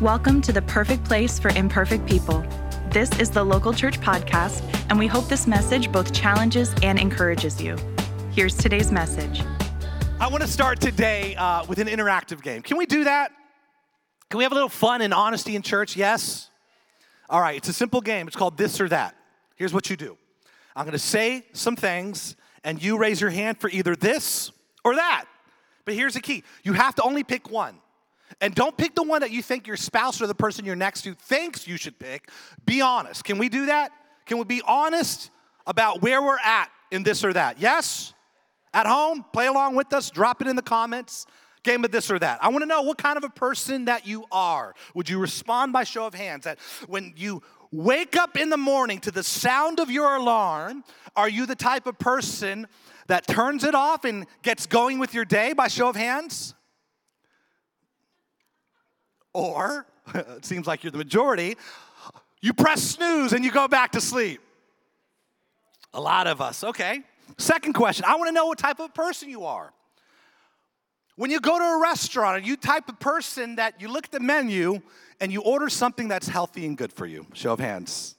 Welcome to the perfect place for imperfect people. This is the Local Church Podcast, and we hope this message both challenges and encourages you. Here's today's message. I want to start today with an interactive game. Can we do that? Can we have a little fun and honesty in church? Yes? All right, it's a simple game. It's called This or That. Here's what you do. I'm going to say some things, and you raise your hand for either this or that. But here's the key. You have to only pick one. And don't pick the one that you think your spouse or the person you're next to thinks you should pick. Be honest. Can we do that? Can we be honest about where we're at in this or that? Yes? At home, play along with us. Drop it in the comments. Game of this or that. I want to know what kind of a person that you are. Would you respond by show of hands? That when you wake up in the morning to the sound of your alarm, are you the type of person that turns it off and gets going with your day by show of hands? Or, it seems like you're the majority, you press snooze and you go back to sleep. A lot of us, okay. Second question, I want to know what type of person you are. When you go to a restaurant, are you the type of person that you look at the menu and you order something that's healthy and good for you? Show of hands.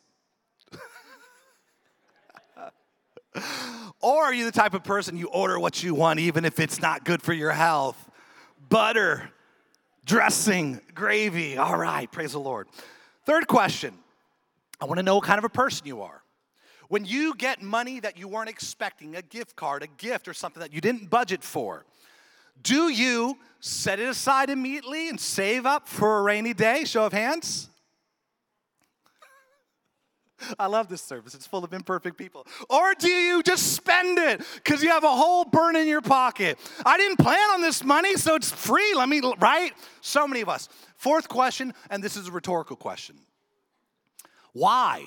Or are you the type of person you order what you want even if it's not good for your health? Butter, dressing, gravy. All right, praise the Lord. Third question, I want to know what kind of a person you are. When you get money that you weren't expecting, a gift card, a gift, or something that you didn't budget for, do you set it aside immediately and save up for a rainy day? Show of hands. I love this service. It's full of imperfect people. Or do you just spend it because you have a hole burn in your pocket? I didn't plan on this money, so it's free. Right? So many of us. Fourth question, and this is a rhetorical question. Why?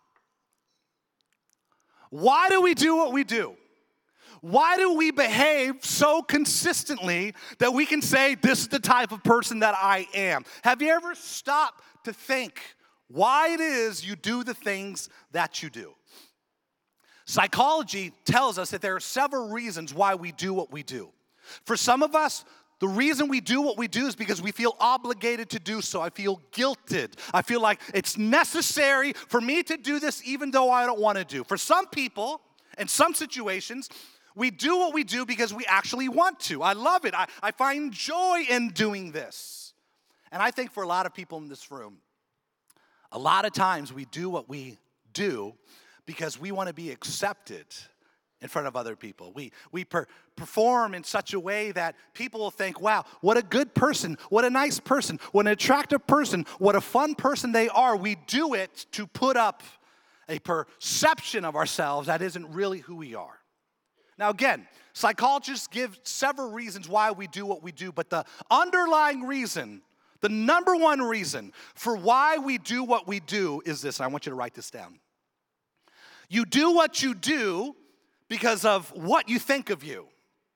Why do we do what we do? Why do we behave so consistently that we can say, this is the type of person that I am? Have you ever stopped to think why it is you do the things that you do? Psychology tells us that there are several reasons why we do what we do. For some of us, the reason we do what we do is because we feel obligated to do so. I feel guilted. I feel like it's necessary for me to do this even though I don't want to do. For some people, in some situations, we do what we do because we actually want to. I love it. I find joy in doing this. And I think for a lot of people in this room, a lot of times we do what we do because we want to be accepted in front of other people. We perform in such a way that people will think, wow, what a good person, what a nice person, what an attractive person, what a fun person they are. We do it to put up a perception of ourselves that isn't really who we are. Now again, psychologists give several reasons why we do what we do, but the underlying reason, the number one reason for why we do what we do is this, and I want you to write this down. You do what you do because of what you think of you.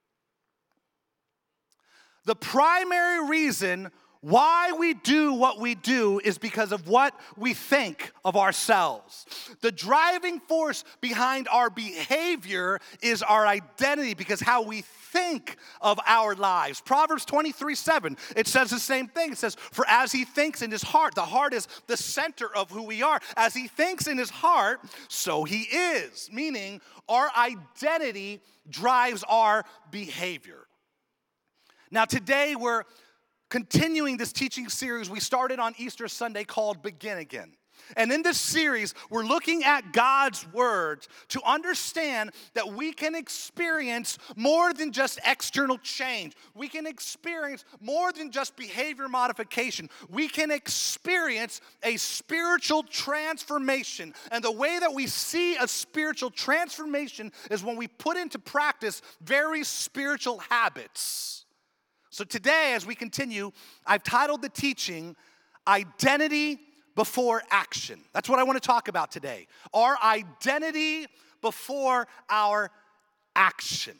The primary reason why we do what we do is because of what we think of ourselves. The driving force behind our behavior is our identity, because how we think of our lives. Proverbs 23:7, it says the same thing. It says, for as he thinks in his heart, the heart is the center of who we are. As he thinks in his heart, so he is. Meaning, our identity drives our behavior. Now today we're continuing this teaching series we started on Easter Sunday called Begin Again. And in this series, we're looking at God's word to understand that we can experience more than just external change. We can experience more than just behavior modification. We can experience a spiritual transformation. And the way that we see a spiritual transformation is when we put into practice very spiritual habits. So today, as we continue, I've titled the teaching, Identity Before Action. That's what I want to talk about today. Our identity before our action.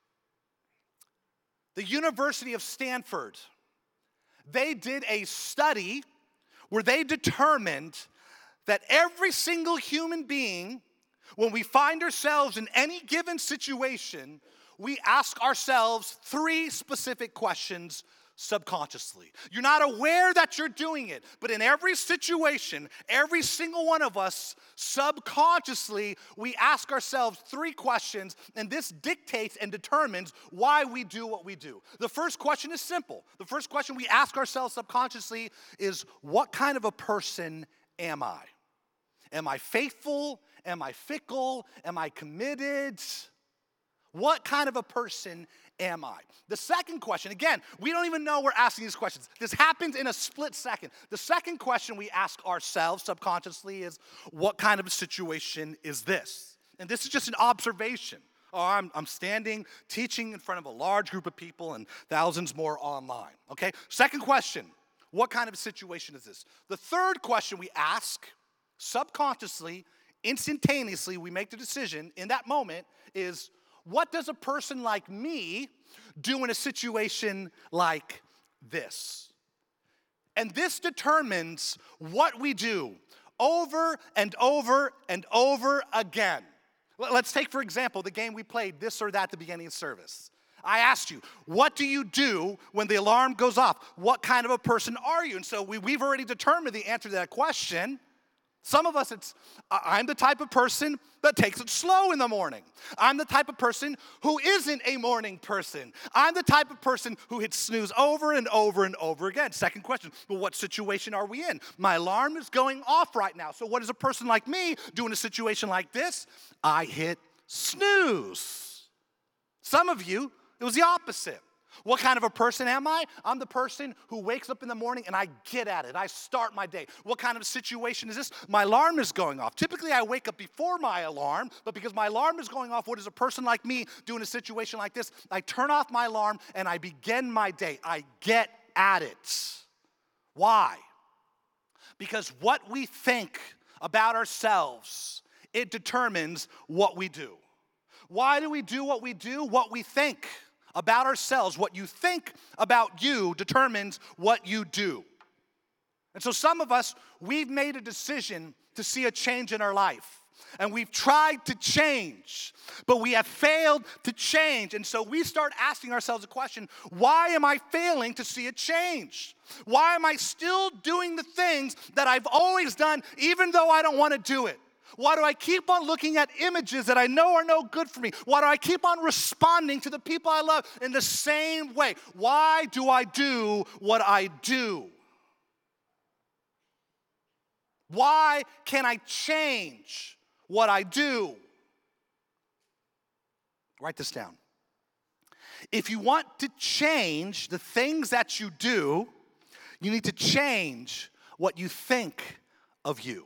The University of Stanford, they did a study where they determined that every single human being, when we find ourselves in any given situation, we ask ourselves 3 specific questions subconsciously. You're not aware that you're doing it, but in every situation, every single one of us, subconsciously, we ask ourselves 3 questions, and this dictates and determines why we do what we do. The first question is simple. The first question we ask ourselves subconsciously is, what kind of a person am I? Am I faithful? Am I fickle? Am I committed? What kind of a person am I? The second question, again, we don't even know we're asking these questions. This happens in a split second. The second question we ask ourselves subconsciously is, what kind of a situation is this? And this is just an observation. Oh, I'm standing, teaching in front of a large group of people and thousands more online, okay? Second question, what kind of a situation is this? The third question we ask subconsciously, instantaneously, we make the decision in that moment is, what does a person like me do in a situation like this? And this determines what we do over and over and over again. Let's take, for example, the game we played, this or that, at the beginning of service. I asked you, what do you do when the alarm goes off? What kind of a person are you? And so we've already determined the answer to that question. Some of us, I'm the type of person that takes it slow in the morning. I'm the type of person who isn't a morning person. I'm the type of person who hits snooze over and over and over again. Second question, well, what situation are we in? My alarm is going off right now. So what does a person like me do in a situation like this? I hit snooze. Some of you, it was the opposite. What kind of a person am I? I'm the person who wakes up in the morning and I get at it. I start my day. What kind of a situation is this? My alarm is going off. Typically, I wake up before my alarm, but because my alarm is going off, what does a person like me do in a situation like this? I turn off my alarm and I begin my day. I get at it. Why? Because what we think about ourselves, it determines what we do. Why do we do what we do? What we think about ourselves, what you think about you determines what you do. And so some of us, we've made a decision to see a change in our life. And we've tried to change, but we have failed to change. And so we start asking ourselves a question, why am I failing to see a change? Why am I still doing the things that I've always done, even though I don't want to do it? Why do I keep on looking at images that I know are no good for me? Why do I keep on responding to the people I love in the same way? Why do I do what I do? Why can't I change what I do? Write this down. If you want to change the things that you do, you need to change what you think of you.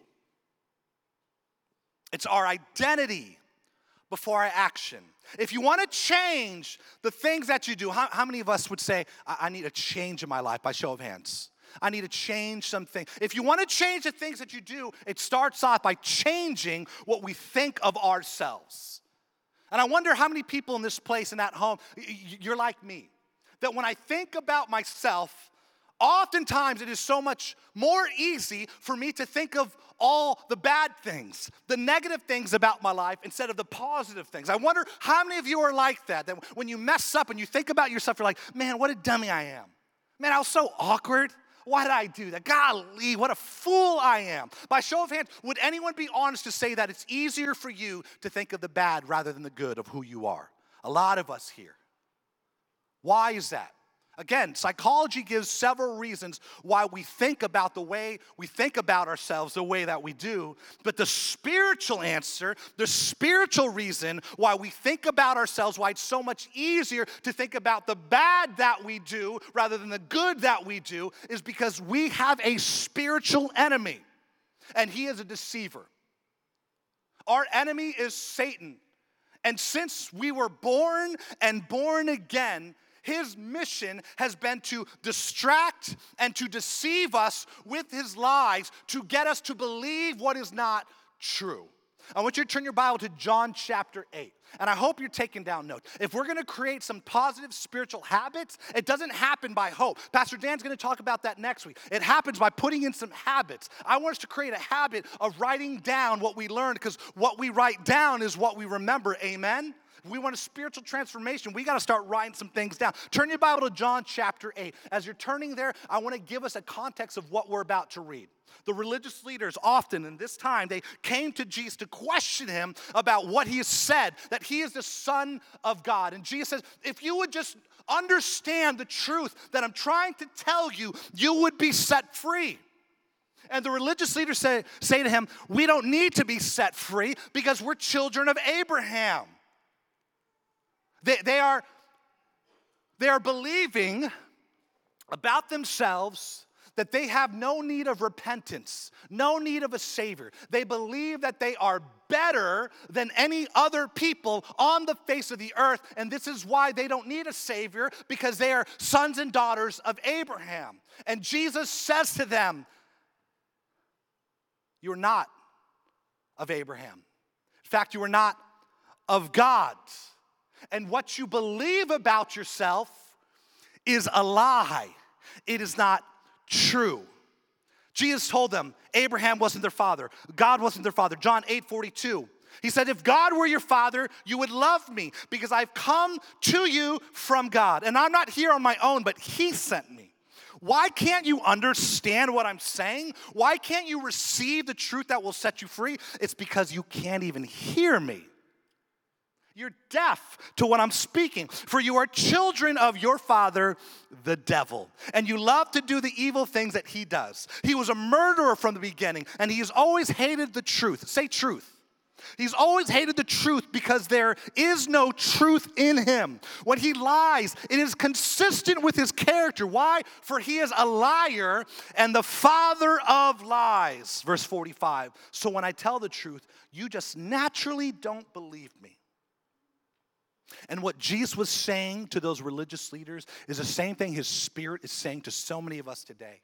It's our identity before our action. If you want to change the things that you do, how many of us would say, I need a change in my life, by show of hands? I need to change something. If you want to change the things that you do, it starts off by changing what we think of ourselves. And I wonder how many people in this place and at home, you're like me, that when I think about myself, oftentimes it is so much more easy for me to think of all the bad things, the negative things about my life instead of the positive things. I wonder how many of you are like that when you mess up and you think about yourself, you're like, man, what a dummy I am. Man, I was so awkward. Why did I do that? Golly, what a fool I am. By show of hands, would anyone be honest to say that it's easier for you to think of the bad rather than the good of who you are? A lot of us here. Why is that? Again, psychology gives several reasons why we think about the way we think about ourselves the way that we do. But the spiritual answer, the spiritual reason why we think about ourselves, why it's so much easier to think about the bad that we do rather than the good that we do, is because we have a spiritual enemy, and he is a deceiver. Our enemy is Satan. And since we were born and born again, his mission has been to distract and to deceive us with his lies to get us to believe what is not true. I want you to turn your Bible to John chapter 8. And I hope you're taking down notes. If we're going to create some positive spiritual habits, it doesn't happen by hope. Pastor Dan's going to talk about that next week. It happens by putting in some habits. I want us to create a habit of writing down what we learned, because what we write down is what we remember. Amen? If we want a spiritual transformation, we got to start writing some things down. Turn your Bible to John chapter 8. As you're turning there, I want to give us a context of what we're about to read. The religious leaders often in this time, they came to Jesus to question him about what he has said, that he is the Son of God. And Jesus says, if you would just understand the truth that I'm trying to tell you, you would be set free. And the religious leaders say to him, we don't need to be set free because we're children of Abraham. They are believing about themselves that they have no need of repentance, no need of a Savior. They believe that they are better than any other people on the face of the earth, and this is why they don't need a Savior, because they are sons and daughters of Abraham. And Jesus says to them, you are not of Abraham. In fact, you are not of God. And what you believe about yourself is a lie. It is not true. Jesus told them Abraham wasn't their father. God wasn't their father. John 8:42. He said, if God were your father, you would love me because I've come to you from God. And I'm not here on my own, but he sent me. Why can't you understand what I'm saying? Why can't you receive the truth that will set you free? It's because you can't even hear me. You're deaf to what I'm speaking. For you are children of your father, the devil. And you love to do the evil things that he does. He was a murderer from the beginning, and he has always hated the truth. Say truth. He's always hated the truth because there is no truth in him. When he lies, it is consistent with his character. Why? For he is a liar and the father of lies. Verse 45. So when I tell the truth, you just naturally don't believe me. And what Jesus was saying to those religious leaders is the same thing his Spirit is saying to so many of us today.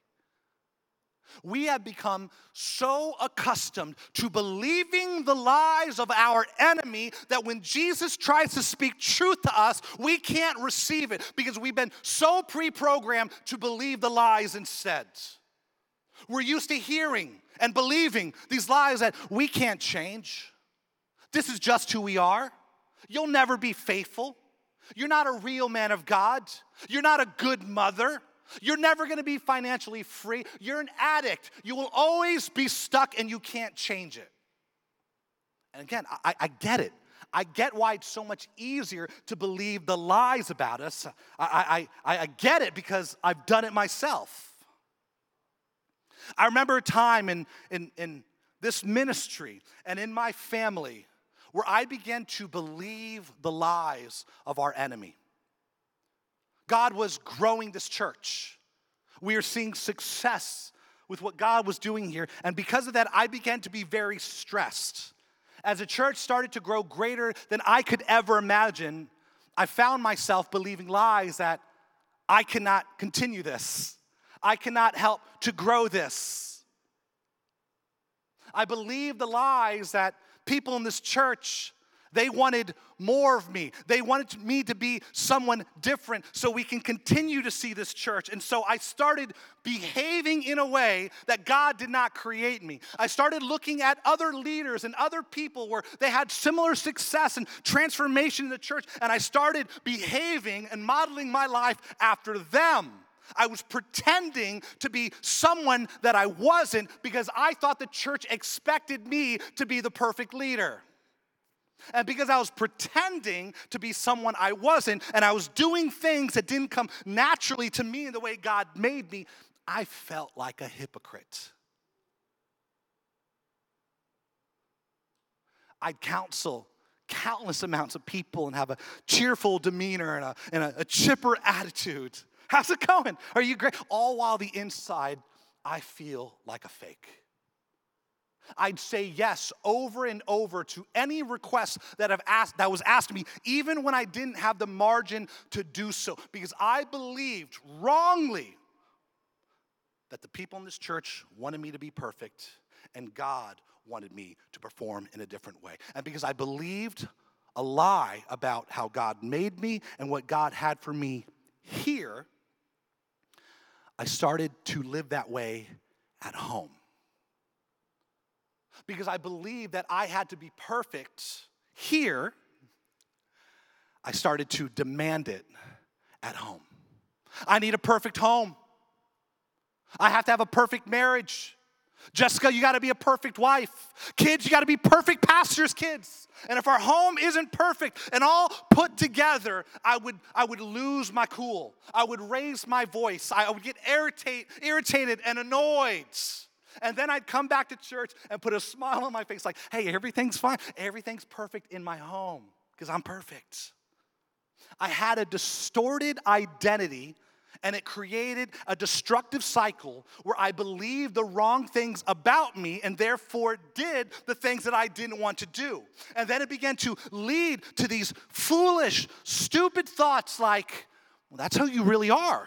We have become so accustomed to believing the lies of our enemy that when Jesus tries to speak truth to us, we can't receive it because we've been so pre-programmed to believe the lies instead. We're used to hearing and believing these lies that we can't change. This is just who we are. You'll never be faithful. You're not a real man of God. You're not a good mother. You're never going to be financially free. You're an addict. You will always be stuck and you can't change it. And again, I get it. I get why it's so much easier to believe the lies about us. I get it because I've done it myself. I remember a time in this ministry and in my family where I began to believe the lies of our enemy. God was growing this church. We are seeing success with what God was doing here. And because of that, I began to be very stressed. As the church started to grow greater than I could ever imagine, I found myself believing lies that I cannot continue this. I cannot help to grow this. I believed the lies that people in this church, they wanted more of me. They wanted me to be someone different so we can continue to see this church. And so I started behaving in a way that God did not create me. I started looking at other leaders and other people where they had similar success and transformation in the church, and I started behaving and modeling my life after them. I was pretending to be someone that I wasn't because I thought the church expected me to be the perfect leader. And because I was pretending to be someone I wasn't, and I was doing things that didn't come naturally to me in the way God made me, I felt like a hypocrite. I'd counsel countless amounts of people and have a cheerful demeanor and a chipper attitude. How's it going? Are you great? All while the inside, I feel like a fake. I'd say yes over and over to any request that was asked of me, even when I didn't have the margin to do so, because I believed wrongly that the people in this church wanted me to be perfect and God wanted me to perform in a different way. And because I believed a lie about how God made me and what God had for me here, I started to live that way at home. Because I believed that I had to be perfect here I started to demand it at home. I need a perfect home. I have to have a perfect marriage. Jessica, you got to be a perfect wife. Kids, you got to be perfect pastors' kids. And if our home isn't perfect and all put together, I would lose my cool. I would raise my voice. I would get irritated and annoyed. And then I'd come back to church and put a smile on my face like, hey, everything's fine. Everything's perfect in my home because I'm perfect. I had a distorted identity, and it created a destructive cycle where I believed the wrong things about me and therefore did the things that I didn't want to do. And then it began to lead to these foolish, stupid thoughts like, well, that's who you really are.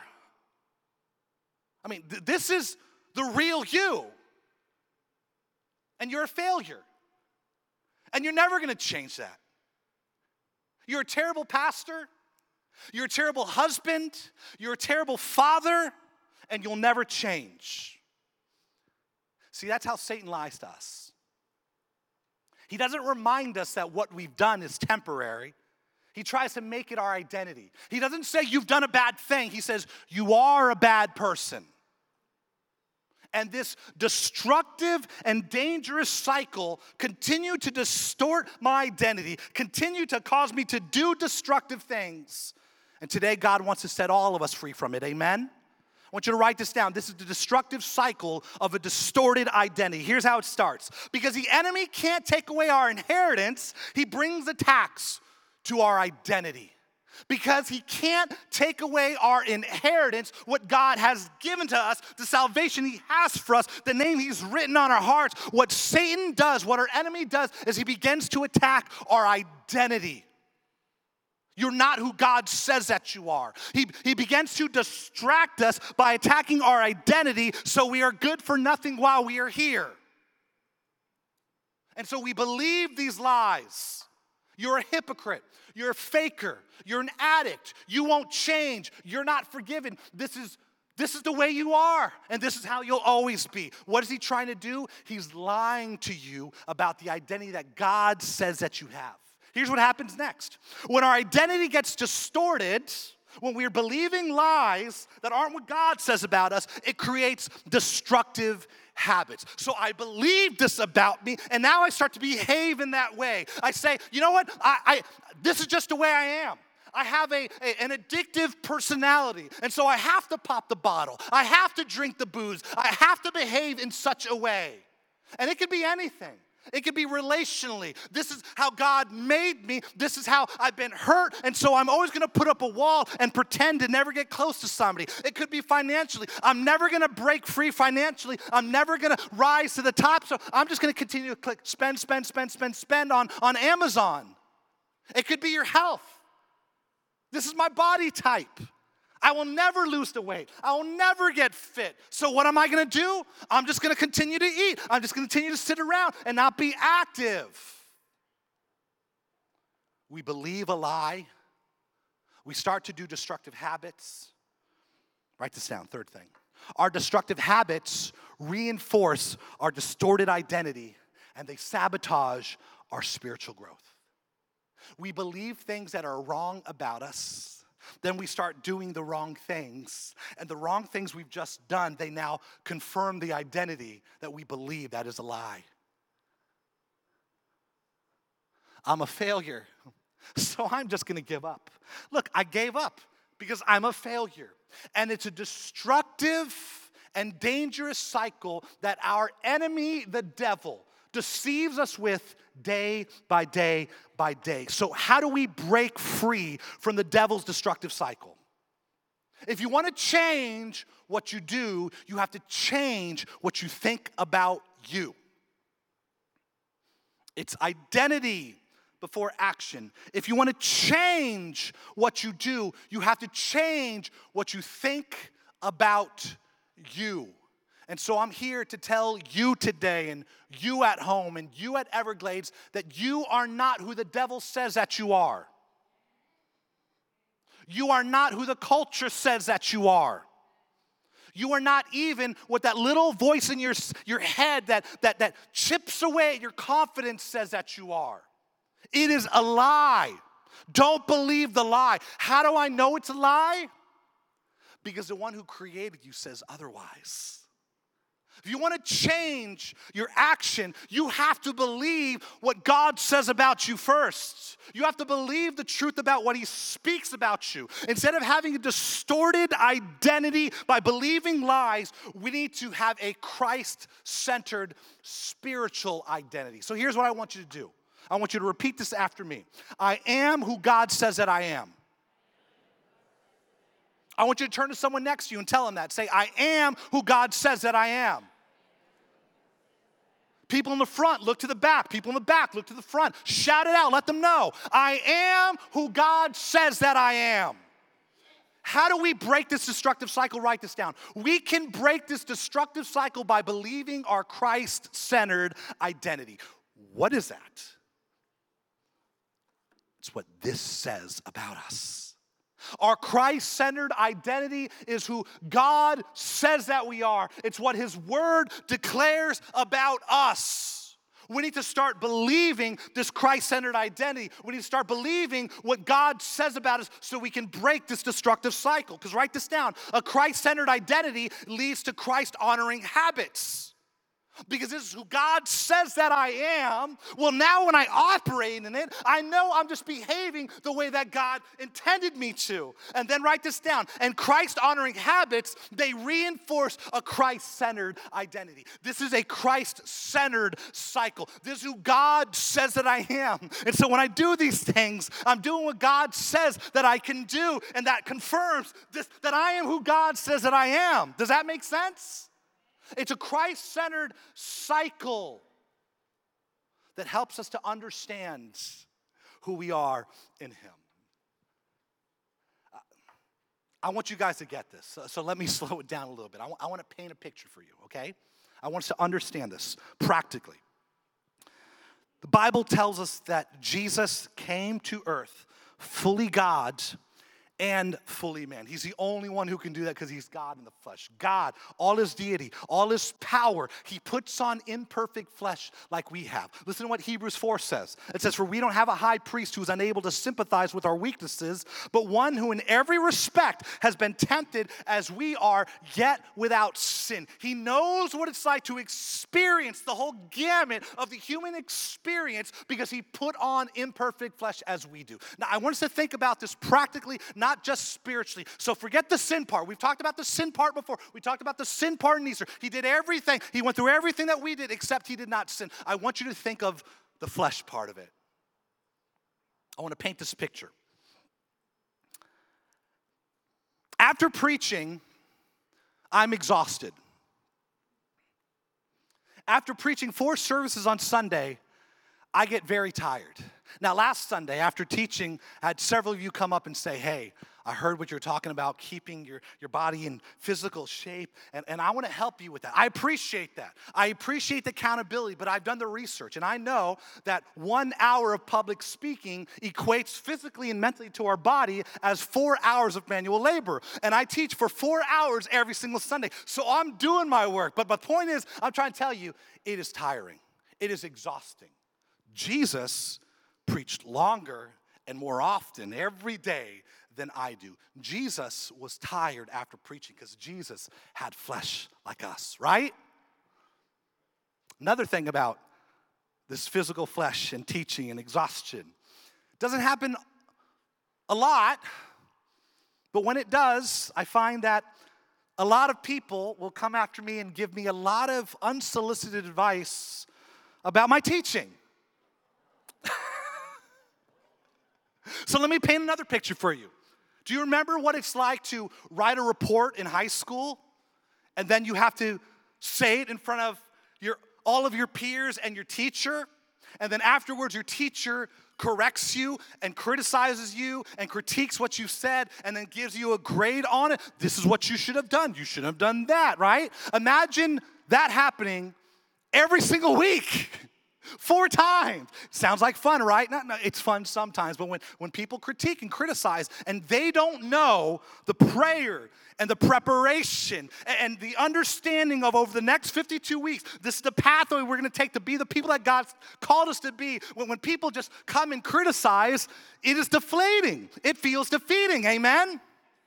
I mean, this is the real you. And you're a failure. And you're never going to change that. You're a terrible pastor. You're a terrible husband. You're a terrible father. And you'll never change. See, that's how Satan lies to us. He doesn't remind us that what we've done is temporary. He tries to make it our identity. He doesn't say you've done a bad thing. He says you are a bad person. And this destructive and dangerous cycle continued to distort my identity, continued to cause me to do destructive things. And today, God wants to set all of us free from it. Amen? I want you to write this down. This is the destructive cycle of a distorted identity. Here's how it starts. Because the enemy can't take away our inheritance, he brings attacks to our identity. Because he can't take away our inheritance, what God has given to us, the salvation he has for us, the name he's written on our hearts. What Satan does, what our enemy does, is he begins to attack our identity. You're not who God says that you are. He begins to distract us by attacking our identity so we are good for nothing while we are here. And so we believe these lies. You're a hypocrite. You're a faker. You're an addict. You won't change. You're not forgiven. This is the way you are, and this is how you'll always be. What is he trying to do? He's lying to you about the identity that God says that you have. Here's what happens next. When our identity gets distorted, when we're believing lies that aren't what God says about us, it creates destructive habits. So I believe this about me, and now I start to behave in that way. I say, you know what? This is just the way I am. I have an addictive personality, and so I have to pop the bottle. I have to drink the booze. I have to behave in such a way. And it could be anything. It could be relationally. This is how God made me. This is how I've been hurt. And so I'm always going to put up a wall and pretend to never get close to somebody. It could be financially. I'm never going to break free financially. I'm never going to rise to the top. So I'm just going to continue to click spend on Amazon. It could be your health. This is my body type. I will never lose the weight. I will never get fit. So what am I going to do? I'm just going to continue to eat. I'm just going to continue to sit around and not be active. We believe a lie. We start to do destructive habits. Write this down, third thing. Our destructive habits reinforce our distorted identity, and they sabotage our spiritual growth. We believe things that are wrong about us. Then we start doing the wrong things. And the wrong things we've just done, they now confirm the identity that we believe that is a lie. I'm a failure, so I'm just going to give up. Look, I gave up because I'm a failure. And it's a destructive and dangerous cycle that our enemy, the devil, deceives us with day by day by day. So how do we break free from the devil's destructive cycle? If you want to change what you do, you have to change what you think about you. It's identity before action. If you want to change what you do, you have to change what you think about you. And so I'm here to tell you today, and you at home, and you at Everglades, that you are not who the devil says that you are. You are not who the culture says that you are. You are not even what that little voice in your head that chips away at your confidence says that you are. It is a lie. Don't believe the lie. How do I know it's a lie? Because the one who created you says otherwise. If you want to change your action, you have to believe what God says about you first. You have to believe the truth about what he speaks about you. Instead of having a distorted identity by believing lies, we need to have a Christ-centered spiritual identity. So here's what I want you to do. I want you to repeat this after me. I am who God says that I am. I want you to turn to someone next to you and tell them that. Say, I am who God says that I am. People in the front, look to the back. People in the back, look to the front. Shout it out. Let them know. I am who God says that I am. How do we break this destructive cycle? Write this down. We can break this destructive cycle by believing our Christ-centered identity. What is that? It's what this says about us. Our Christ-centered identity is who God says that we are. It's what his word declares about us. We need to start believing this Christ-centered identity. We need to start believing what God says about us so we can break this destructive cycle. Because write this down. A Christ-centered identity leads to Christ-honoring habits. Because this is who God says that I am. Well, now when I operate in it, I know I'm just behaving the way that God intended me to. And then write this down. And Christ-honoring habits, they reinforce a Christ-centered identity. This is a Christ-centered cycle. This is who God says that I am. And so when I do these things, I'm doing what God says that I can do. And that confirms this, that I am who God says that I am. Does that make sense? It's a Christ-centered cycle that helps us to understand who we are in him. I want you guys to get this, so let me slow it down a little bit. I want to paint a picture for you, okay? I want us to understand this practically. The Bible tells us that Jesus came to earth fully God and fully man. He's the only one who can do that because he's God in the flesh. God, all his deity, all his power, he puts on imperfect flesh like we have. Listen to what Hebrews 4 says. It says, for we don't have a high priest who's unable to sympathize with our weaknesses, but one who in every respect has been tempted as we are, yet without sin. He knows what it's like to experience the whole gamut of the human experience because he put on imperfect flesh as we do. Now, I want us to think about this practically, not just spiritually. So forget the sin part. We've talked about the sin part before. We talked about the sin part in Easter. He did everything. He went through everything that we did, except he did not sin. I want you to think of the flesh part of it. I want to paint this picture. After preaching, I'm exhausted. After preaching 4 services on Sunday, I get very tired. Now, last Sunday, after teaching, I had several of you come up and say, hey, I heard what you're talking about, keeping your body in physical shape, and I want to help you with that. I appreciate that. I appreciate the accountability, but I've done the research, and I know that 1 hour of public speaking equates physically and mentally to our body as 4 hours of manual labor, and I teach for 4 hours every single Sunday, so I'm doing my work, but my point is, I'm trying to tell you, it is tiring. It is exhausting. Jesus preached longer and more often every day than I do. Jesus was tired after preaching because Jesus had flesh like us, right? Another thing about this physical flesh and teaching and exhaustion, it doesn't happen a lot, but when it does, I find that a lot of people will come after me and give me a lot of unsolicited advice about my teaching. So let me paint another picture for you. Do you remember what it's like to write a report in high school and then you have to say it in front of all of your peers and your teacher, and then afterwards your teacher corrects you and criticizes you and critiques what you said and then gives you a grade on it? This is what you should have done. You shouldn't have done that, right? Imagine that happening every single week. 4 times. Sounds like fun, right? No, it's fun sometimes, but when people critique and criticize and they don't know the prayer and the preparation and the understanding of over the next 52 weeks, this is the pathway we're going to take to be the people that God's called us to be. When people just come and criticize, it is deflating. It feels defeating, amen?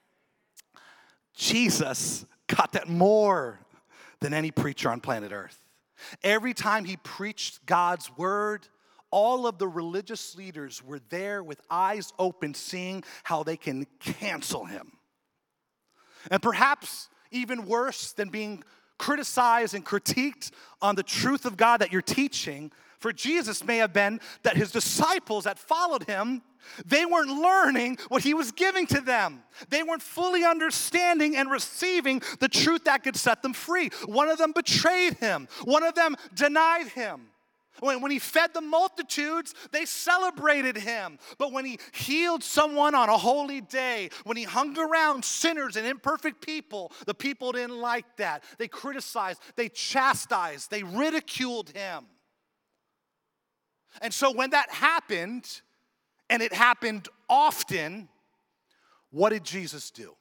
Jesus got that more than any preacher on planet Earth. Every time he preached God's word, all of the religious leaders were there with eyes open, seeing how they can cancel him. And perhaps even worse than being criticized and critiqued on the truth of God that you're teaching, for Jesus may have been that his disciples that followed him, they weren't learning what he was giving to them. They weren't fully understanding and receiving the truth that could set them free. One of them betrayed him. One of them denied him. When he fed the multitudes, they celebrated him. But when he healed someone on a holy day, when he hung around sinners and imperfect people, the people didn't like that. They criticized, they chastised, they ridiculed him. And so when that happened, and it happened often, what did Jesus do?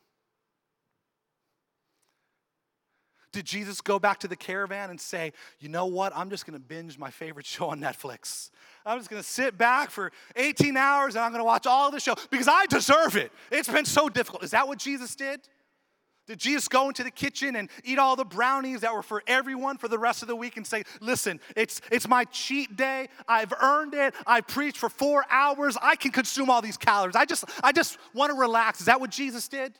Did Jesus go back to the caravan and say, you know what, I'm just going to binge my favorite show on Netflix. I'm just going to sit back for 18 hours and I'm going to watch all the show because I deserve it. It's been so difficult. Is that what Jesus did? Did Jesus go into the kitchen and eat all the brownies that were for everyone for the rest of the week and say, listen, it's my cheat day. I've earned it. I preached for 4 hours. I can consume all these calories. I just want to relax. Is that what Jesus did?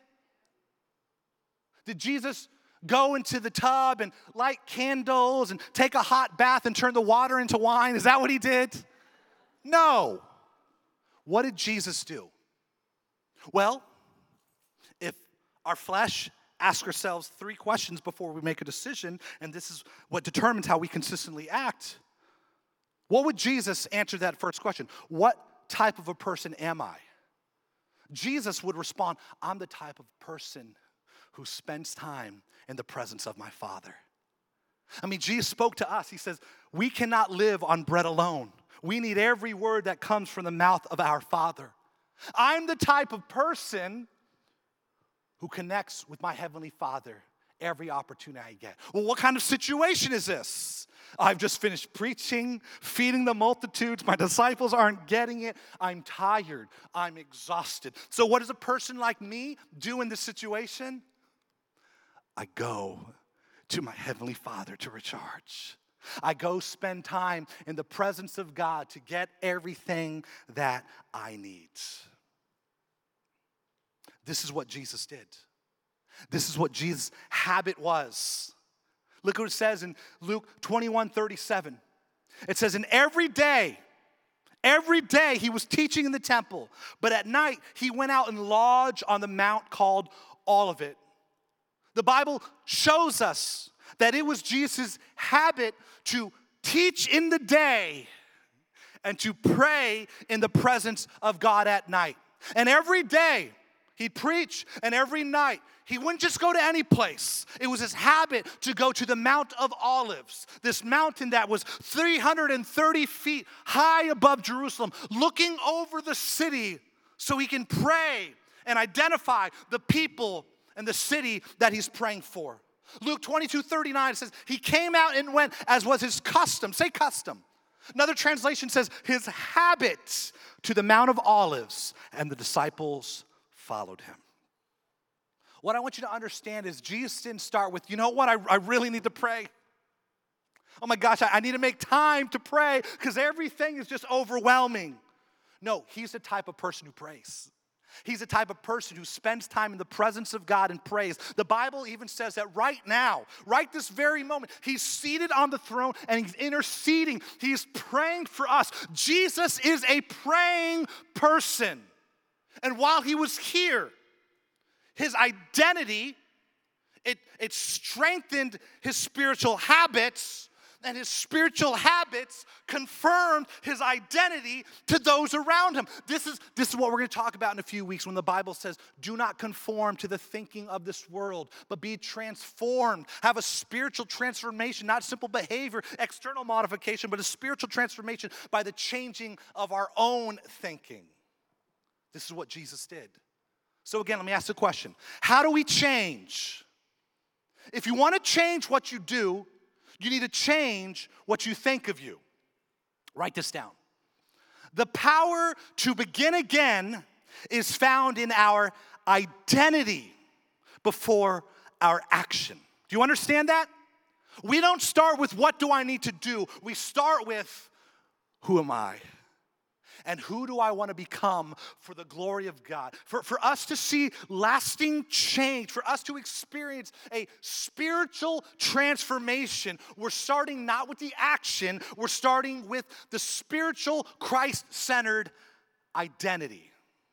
Did Jesus go into the tub and light candles and take a hot bath and turn the water into wine? Is that what he did? No. What did Jesus do? Well, if our flesh ask ourselves 3 questions before we make a decision, and this is what determines how we consistently act. What would Jesus answer that first question? What type of a person am I? Jesus would respond, I'm the type of person who spends time in the presence of my Father. I mean, Jesus spoke to us. He says, we cannot live on bread alone. We need every word that comes from the mouth of our Father. I'm the type of person who connects with my Heavenly Father every opportunity I get. Well, what kind of situation is this? I've just finished preaching, feeding the multitudes. My disciples aren't getting it. I'm tired. I'm exhausted. So what does a person like me do in this situation? I go to my Heavenly Father to recharge. I go spend time in the presence of God to get everything that I need. This is what Jesus did. This is what Jesus' habit was. Look what it says in Luke 21:37. It says, and every day he was teaching in the temple, but at night he went out and lodged on the mount called Olivet. The Bible shows us that it was Jesus' habit to teach in the day and to pray in the presence of God at night. And every day he'd preach, and every night he wouldn't just go to any place. It was his habit to go to the Mount of Olives, this mountain that was 330 feet high above Jerusalem, looking over the city so he can pray and identify the people and the city that he's praying for. Luke 22:39 says, he came out and went as was his custom. Say custom. Another translation says his habit to the Mount of Olives, and the disciples followed him. What I want you to understand is Jesus didn't start with, you know what, I really need to pray. Oh my gosh, I need to make time to pray because everything is just overwhelming. No, he's the type of person who prays. He's the type of person who spends time in the presence of God and prays. The Bible even says that right now, right this very moment, he's seated on the throne and he's interceding. He's praying for us. Jesus is a praying person. And while he was here, his identity, it strengthened his spiritual habits and his spiritual habits confirmed his identity to those around him. This is what we're going to talk about in a few weeks when the Bible says, do not conform to the thinking of this world, but be transformed. Have a spiritual transformation, not simple behavior, external modification, but a spiritual transformation by the changing of our own thinking. This is what Jesus did. So again, let me ask the question. How do we change? If you want to change what you do, you need to change what you think of you. Write this down. The power to begin again is found in our identity before our action. Do you understand that? We don't start with what do I need to do. We start with who am I? And who do I want to become for the glory of God? For us to see lasting change, for us to experience a spiritual transformation, we're starting not with the action, we're starting with the spiritual, Christ-centered identity.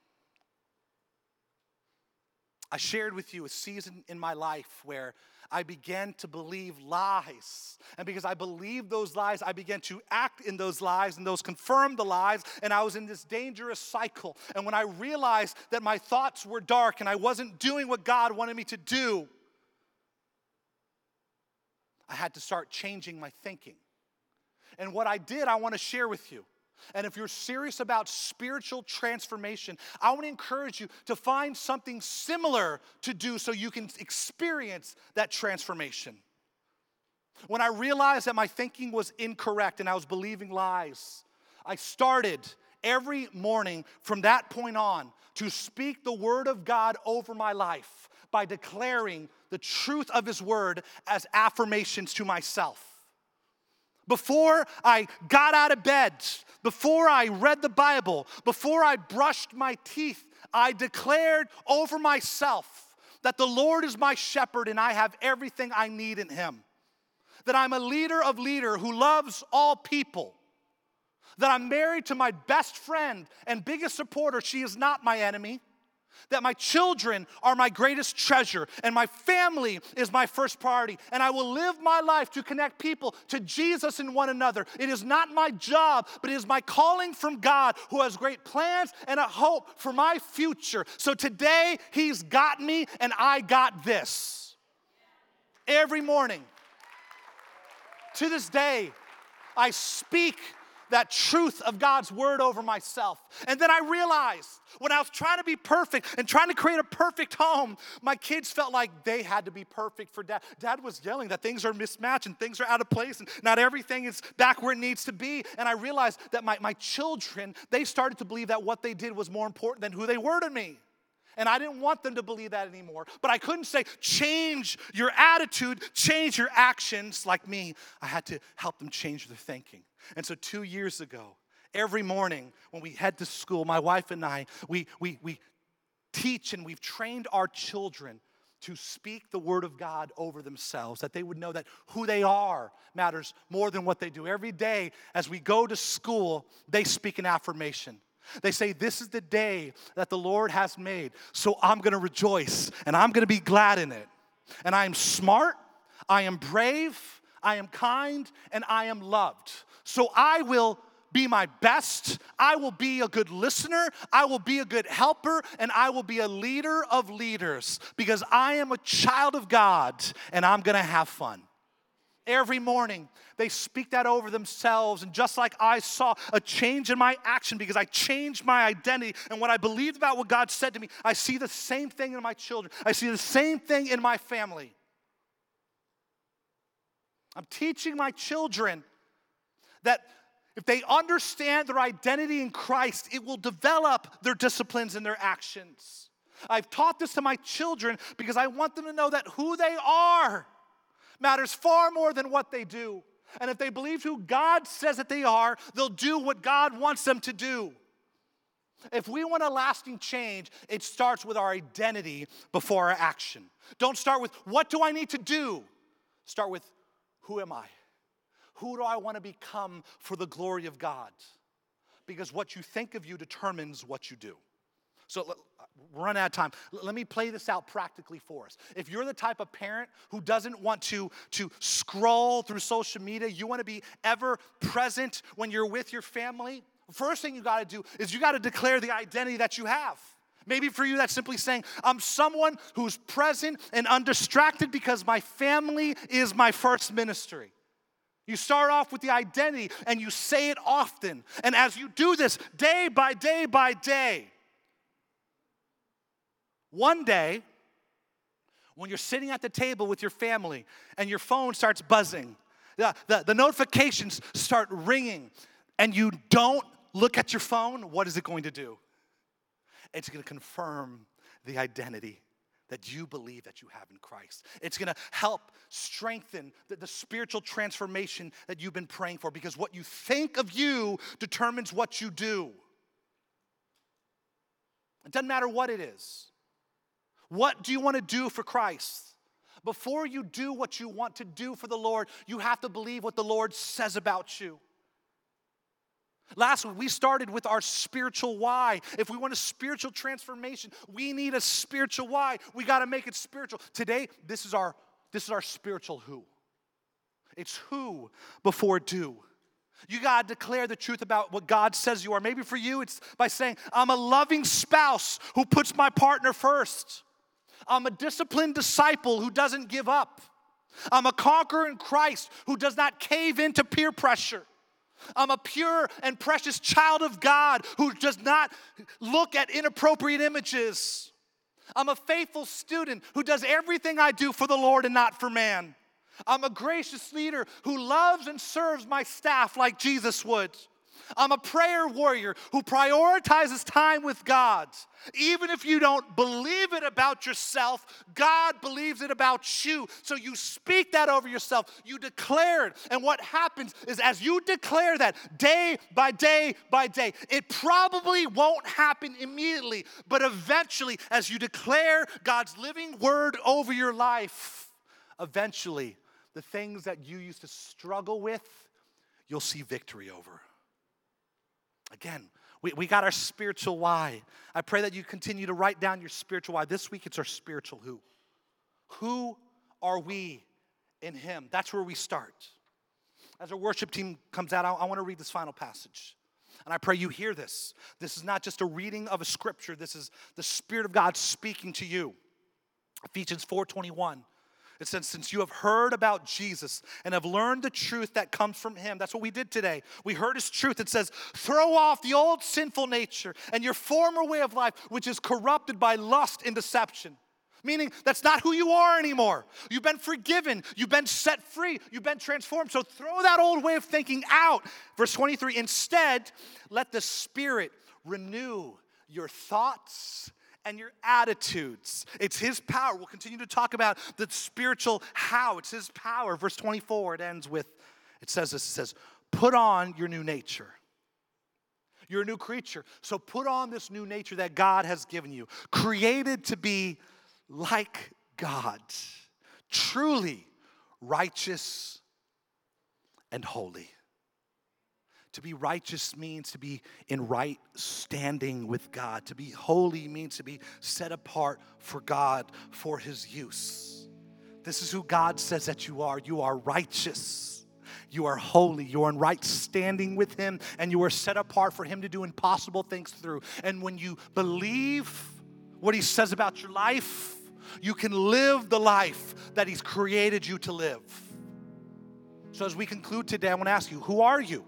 I shared with you a season in my life where I began to believe lies. And because I believed those lies, I began to act in those lies, and those confirmed the lies, and I was in this dangerous cycle. And when I realized that my thoughts were dark and I wasn't doing what God wanted me to do, I had to start changing my thinking. And what I did, I want to share with you. And if you're serious about spiritual transformation, I want to encourage you to find something similar to do so you can experience that transformation. When I realized that my thinking was incorrect and I was believing lies, I started every morning from that point on to speak the word of God over my life by declaring the truth of his word as affirmations to myself. Before I got out of bed, before I read the Bible, before I brushed my teeth, I declared over myself that the Lord is my shepherd and I have everything I need in him. That I'm a leader of leaders who loves all people. That I'm married to my best friend and biggest supporter. She is not my enemy. That my children are my greatest treasure and my family is my first priority. And I will live my life to connect people to Jesus and one another. It is not my job, but it is my calling from God who has great plans and a hope for my future. So today, he's got me and I got this. Every morning, to this day, I speak that truth of God's word over myself. And then I realized when I was trying to be perfect and trying to create a perfect home, my kids felt like they had to be perfect for dad. Dad was yelling that things are mismatched and things are out of place and not everything is back where it needs to be. And I realized that my children, they started to believe that what they did was more important than who they were to me. And I didn't want them to believe that anymore. But I couldn't say, change your attitude, change your actions like me. I had to help them change their thinking. And so 2 years ago, every morning when we head to school, my wife and I, we teach and we've trained our children to speak the word of God over themselves, that they would know that who they are matters more than what they do. Every day as we go to school, they speak an affirmation. They say, this is the day that the Lord has made, so I'm going to rejoice, and I'm going to be glad in it. And I am smart, I am brave, I am kind, and I am loved. So I will be my best, I will be a good listener, I will be a good helper, and I will be a leader of leaders, because I am a child of God, and I'm going to have fun. Every morning, they speak that over themselves. And just like I saw a change in my action because I changed my identity and what I believed about what God said to me, I see the same thing in my children. I see the same thing in my family. I'm teaching my children that if they understand their identity in Christ, it will develop their disciplines and their actions. I've taught this to my children because I want them to know that who they are matters far more than what they do. And if they believe who God says that they are, they'll do what God wants them to do. If we want a lasting change, it starts with our identity before our action. Don't start with, what do I need to do? Start with, who am I? Who do I want to become for the glory of God? Because what you think of you determines what you do. So we're running out of time. Let me play this out practically for us. If you're the type of parent who doesn't want to scroll through social media, you want to be ever present when you're with your family, first thing you got to do is you got to declare the identity that you have. Maybe for you, that's simply saying, I'm someone who's present and undistracted because my family is my first ministry. You start off with the identity and you say it often. And as you do this day by day by day, one day, when you're sitting at the table with your family and your phone starts buzzing, the notifications start ringing, and you don't look at your phone, what is it going to do? It's going to confirm the identity that you believe that you have in Christ. It's going to help strengthen the spiritual transformation that you've been praying for, because what you think of you determines what you do. It doesn't matter what it is. What do you want to do for Christ? Before you do what you want to do for the Lord, you have to believe what the Lord says about you. Last week, we started with our spiritual why. If we want a spiritual transformation, we need a spiritual why. We got to make it spiritual. Today, this is our spiritual who. It's who before do. You got to declare the truth about what God says you are. Maybe for you, it's by saying, I'm a loving spouse who puts my partner first. I'm a disciplined disciple who doesn't give up. I'm a conqueror in Christ who does not cave into peer pressure. I'm a pure and precious child of God who does not look at inappropriate images. I'm a faithful student who does everything I do for the Lord and not for man. I'm a gracious leader who loves and serves my staff like Jesus would. I'm a prayer warrior who prioritizes time with God. Even if you don't believe it about yourself, God believes it about you. So you speak that over yourself. You declare it. And what happens is as you declare that day by day by day, it probably won't happen immediately, but eventually, as you declare God's living word over your life, eventually, the things that you used to struggle with, you'll see victory over. Again, we got our spiritual why. I pray that you continue to write down your spiritual why. This week, it's our spiritual who. Who are we in Him? That's where we start. As our worship team comes out, I want to read this final passage. And I pray you hear this. This is not just a reading of a scripture. This is the Spirit of God speaking to you. Ephesians 4:21. It says, since you have heard about Jesus and have learned the truth that comes from Him. That's what we did today. We heard His truth. It says, throw off the old sinful nature and your former way of life, which is corrupted by lust and deception. Meaning that's not who you are anymore. You've been forgiven. You've been set free. You've been transformed. So throw that old way of thinking out. Verse 23, instead, let the Spirit renew your thoughts and your attitudes. It's His power. We'll continue to talk about the spiritual how. It's His power. Verse 24, it ends with, it says this, it says, put on your new nature. You're a new creature. So put on this new nature that God has given you, created to be like God, truly righteous and holy. To be righteous means to be in right standing with God. To be holy means to be set apart for God, for His use. This is who God says that you are. You are righteous. You are holy. You are in right standing with Him, and you are set apart for Him to do impossible things through. And when you believe what He says about your life, you can live the life that He's created you to live. So as we conclude today, I want to ask you, who are you?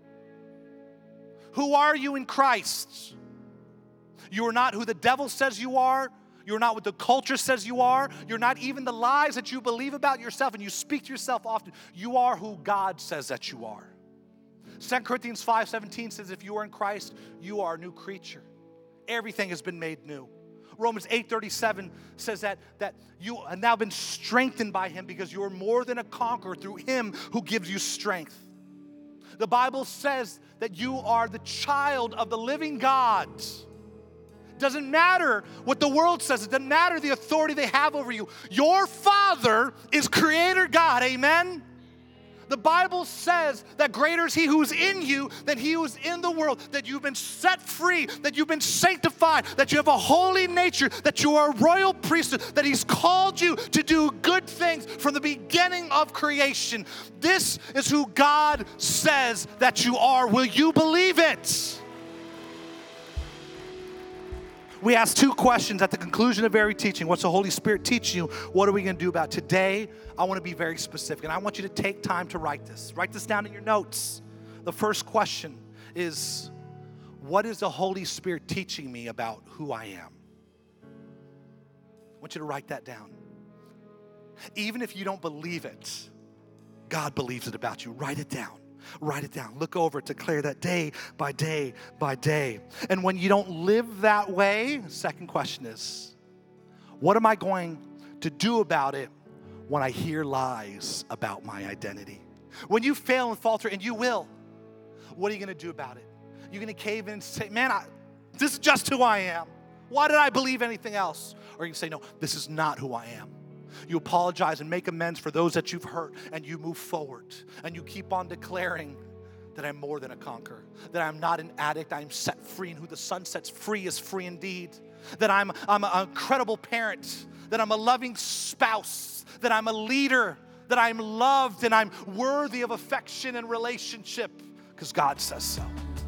Who are you in Christ? You are not who the devil says you are. You're not what the culture says you are. You're not even the lies that you believe about yourself and you speak to yourself often. You are who God says that you are. 2 Corinthians 5:17 says if you are in Christ, you are a new creature. Everything has been made new. Romans 8:37 says that you have now been strengthened by Him because you are more than a conqueror through Him who gives you strength. The Bible says that you are the child of the living God. It doesn't matter what the world says. It doesn't matter the authority they have over you. Your Father is Creator God, amen? The Bible says that greater is he who's in you than he who's in the world, that you've been set free, that you've been sanctified, that you have a holy nature, that you are a royal priesthood, that he's called you to do good things from the beginning of creation. This is who God says that you are. Will you believe it? We ask two questions at the conclusion of every teaching. What's the Holy Spirit teaching you? What are we going to do about it? Today, I want to be very specific, and I want you to take time to write this. Write this down in your notes. The first question is, what is the Holy Spirit teaching me about who I am? I want you to write that down. Even if you don't believe it, God believes it about you. Write it down. Write it down. Look over it. Declare that day by day by day. And when you don't live that way, second question is, what am I going to do about it when I hear lies about my identity? When you fail and falter, and you will, what are you going to do about it? You're going to cave in and say, man, this is just who I am. Why did I believe anything else? Or you can say, no, this is not who I am. You apologize and make amends for those that you've hurt, and you move forward, and you keep on declaring that I'm more than a conqueror, that I'm not an addict, I'm set free, and who the Son sets free is free indeed, that I'm an incredible parent, that I'm a loving spouse, that I'm a leader, that I'm loved, and I'm worthy of affection and relationship, because God says so.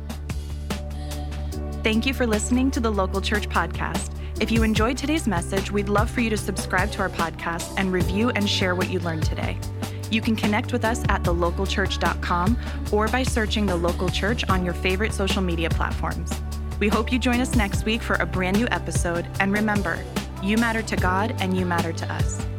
Thank you for listening to the Local Church Podcast. If you enjoyed today's message, we'd love for you to subscribe to our podcast and review and share what you learned today. You can connect with us at thelocalchurch.com or by searching The Local Church on your favorite social media platforms. We hope you join us next week for a brand new episode. And remember, you matter to God and you matter to us.